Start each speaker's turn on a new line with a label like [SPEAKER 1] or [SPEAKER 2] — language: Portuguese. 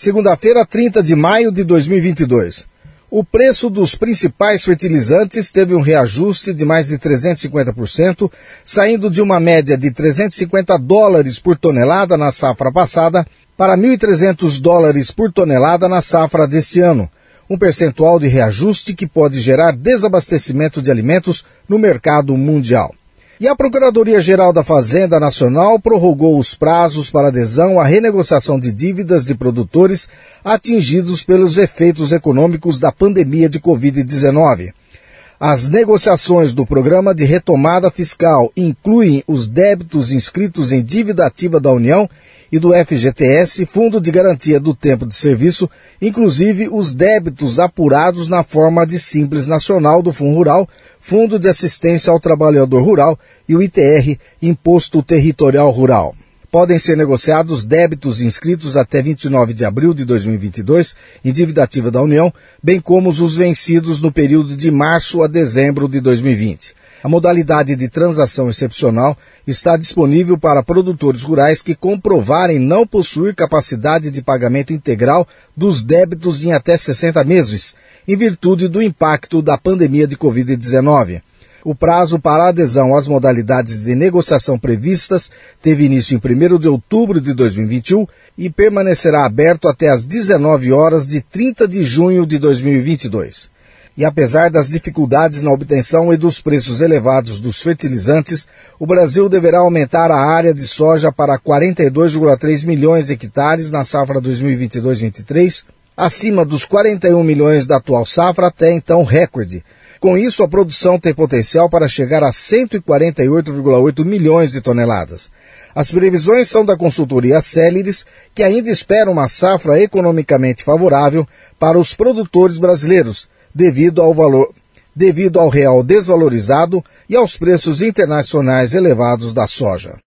[SPEAKER 1] Segunda-feira, 30 de maio de 2022. O preço dos principais fertilizantes teve um reajuste de mais de 350%, saindo de uma média de $350 por tonelada na safra passada para $1.300 por tonelada na safra deste ano. Um percentual de reajuste que pode gerar desabastecimento de alimentos no mercado mundial. E a Procuradoria-Geral da Fazenda Nacional prorrogou os prazos para adesão à renegociação de dívidas de produtores atingidos pelos efeitos econômicos da pandemia de Covid-19. As negociações do Programa de Retomada Fiscal incluem os débitos inscritos em dívida ativa da União e do FGTS, Fundo de Garantia do Tempo de Serviço, inclusive os débitos apurados na forma de Simples Nacional do Fundo Rural, Fundo de Assistência ao Trabalhador Rural e o ITR, Imposto Territorial Rural. Podem ser negociados débitos inscritos até 29 de abril de 2022 em dívida ativa da União, bem como os vencidos no período de março a dezembro de 2020. A modalidade de transação excepcional está disponível para produtores rurais que comprovarem não possuir capacidade de pagamento integral dos débitos em até 60 meses, em virtude do impacto da pandemia de Covid-19. O prazo para a adesão às modalidades de negociação previstas teve início em 1º de outubro de 2021 e permanecerá aberto até às 19 horas de 30 de junho de 2022. E apesar das dificuldades na obtenção e dos preços elevados dos fertilizantes, o Brasil deverá aumentar a área de soja para 42,3 milhões de hectares na safra 2022-23, acima dos 41 milhões da atual safra, até então recorde. Com isso, a produção tem potencial para chegar a 148,8 milhões de toneladas. As previsões são da consultoria Célires, que ainda espera uma safra economicamente favorável para os produtores brasileiros, devido ao real desvalorizado e aos preços internacionais elevados da soja.